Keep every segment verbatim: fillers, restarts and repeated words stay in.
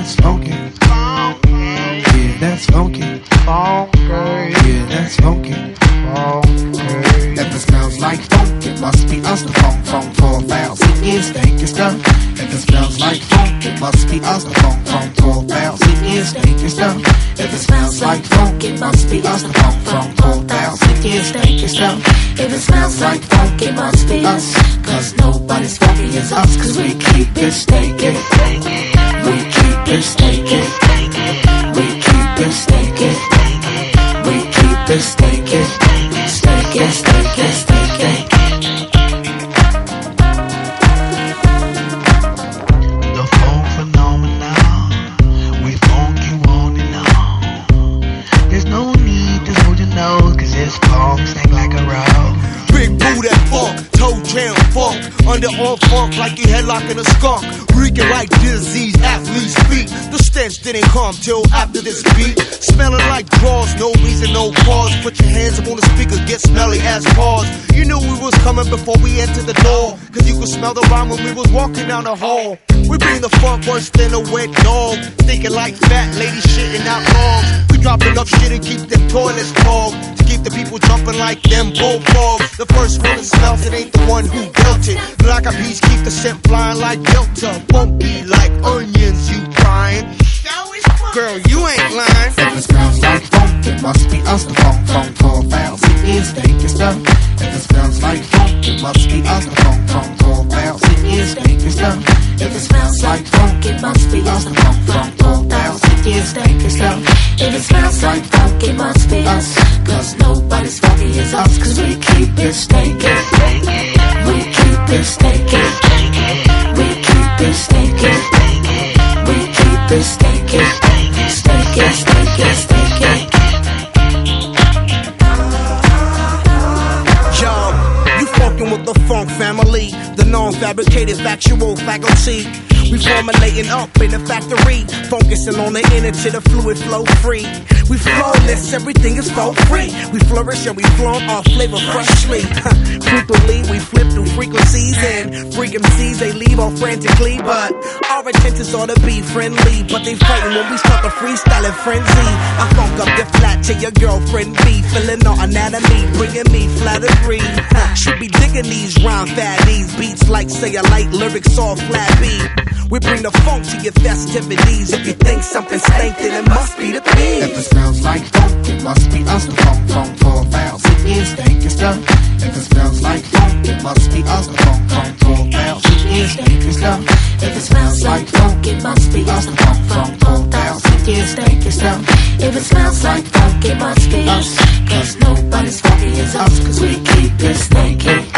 that's funky. Yeah, that's funky. Yeah, that's funky. If it smells like funk, it must be us. The funk from four thousand years, stinky stuff. If it smells like funk, it must be us. The funk from four thousand years, stinky stuff. If it smells like funk, it must be us. The funk from four thousand years, stinky stuff. If it smells like funk, it must be us. Cause nobody's funky as us. Cause we keep it stinky. We keep it stinky. We keep it stinky. We keep it stinky. Stinky, stinky, stinky. The funk phenomenon, we funk you on and on. There's no need to hold your nose, cause this funk stank like a rose. Big boo that funk, toe jam funk, underarm funk like you headlocking a skunk. Reeking like disease, athlete's feet. The stench didn't come till after this beat. Smelling like drawers, no reason, no cause. Put your hands up on the speaker, get smelly as paws. You knew we was coming before we entered the door, cause you could smell the rhyme when we was walking down the hall. We bring the funk worse than a wet dog, thinking like fat ladies shitting out logs. We drop enough shit and keep them toilets clogged, to keep the people jumping like them bullfrogs. The first one that smells, it ain't the one who built it. Black eyed peas keep the scent flying like Delta. Bumpy like onions, you crying. Girl, you ain't lying. If it smells like funk, it must be us. The funk from four thousand years, stinky stuff. If it smells like funk, it must be us. The funk from four thousand years, stinky stuff. If it smells like funk, it must be us. The funk from four thousand years, stinky stuff. If it smells like funk, it must be us. Cause nobody's funky as us. Cause we keep it stinky. We keep it stinky. We keep it stinky. We keep it stinky. Stinky, stinky, stinky. Yo, you fucking with the funk family, the non-fabricated factual faculty. We formulating up in the factory, focusing on the inner to the fluid flow free. We flawless, everything is for free. We flourish and we flaunt our flavor freshly. Frequently we flip through frequencies and freak M Cs, they leave all frantically. But our intentions ought to be friendly, but they frighten when we start the freestyling frenzy. I funk up your flat to your girlfriend B, feeling our anatomy, bringing me flattery. She be digging these rhyme fatties, beats like say a light lyrics all flat beat. We bring the funk to your festivities. If you think something stank, then it must be the beat. If it smells like funk, it must be us. The funk from four thousand years, stinky stuff. If it smells like funk, it must be us. The funk from four thousand years, stinky stuff. If it smells like funk, it must be us. The funk from four thousand years, stinky stuff. If it smells like funk, it must be us. Cause nobody's funky as us. Cause we keep it stinky.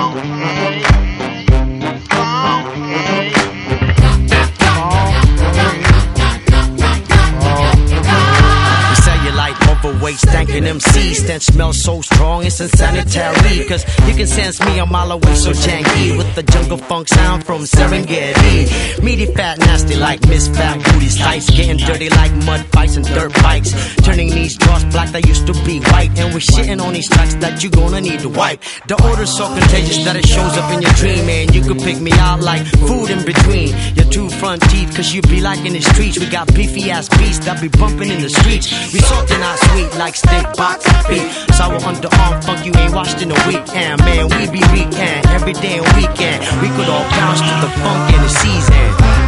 Overweight, stankin' M C, stench smells so strong it's insanitary. Cause you can sense me a mile away, so janky with the jungle funk sound from Serengeti. Meaty, fat, nasty like Miss Fat Booty's tights, getting dirty like mud fights and dirt bikes, turning these drawers black that used to be white. And we're shitting on these tracks that you gonna need to wipe. The odor's so contagious that it shows up in your dream, and you could pick me out like food in between your two front teeth. Cause you be like in the streets, we got beefy ass beasts that be bumping in the streets. We salty, not sweet like steak box feet. Sour underarm funk you ain't washed in a weekend. Man, we be weekend, every day and weekend. We could all bounce to the funk in the season.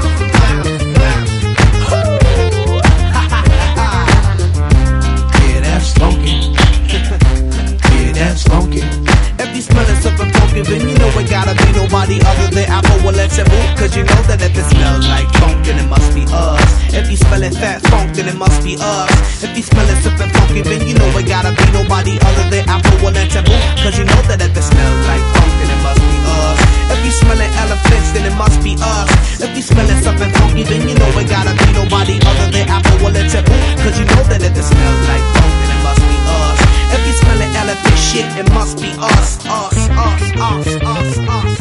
Yeah, that's funky. Yeah, that's funky. If you smellin' something funky, then you know it gotta be nobody other than Apple will let you move. Cause you know that if it smells like funk, then it must be us. If you smellin' fat funk, then it must be us. If you smellin' something funky, then you know it gotta be nobody other than Apple will let you move. Cause you know that if it smells like funk, then it must be us. If you smellin' elephants, then it must be us. If you smellin' something funky, then you know it gotta be nobody other than Apple will let you move. Cause you know that if it smells like funk, then it must be us. If you smellin' elephant shit, it must be us, us, us, us, us, us.